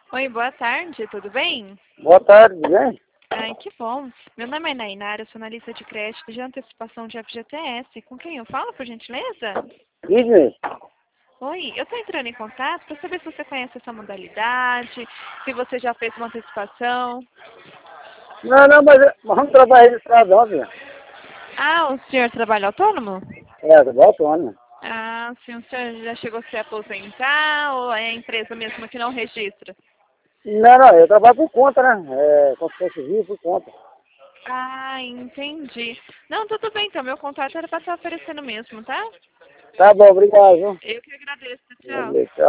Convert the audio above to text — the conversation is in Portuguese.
Oi, boa tarde, tudo bem? Boa tarde, né? Ai, que bom. Meu nome é Nainara, eu sou analista de crédito de antecipação de FGTS. Com quem eu falo, por gentileza? Diz-me. Oi, eu estou entrando em contato para saber se você conhece essa modalidade, se você já fez uma antecipação. Não, mas vamos trabalhar registrado ontem. Ah, o senhor trabalha autônomo? É, do Baltônia. Ah, sim, o senhor já chegou a se aposentar ou é a empresa mesmo que não registra? Não, eu trabalho por conta, né? Construção civil por conta. Ah, entendi. Não, tudo bem, então meu contato era para estar oferecendo mesmo, tá? Tá bom, obrigado, viu? Eu que agradeço, tchau. Valeu, tchau.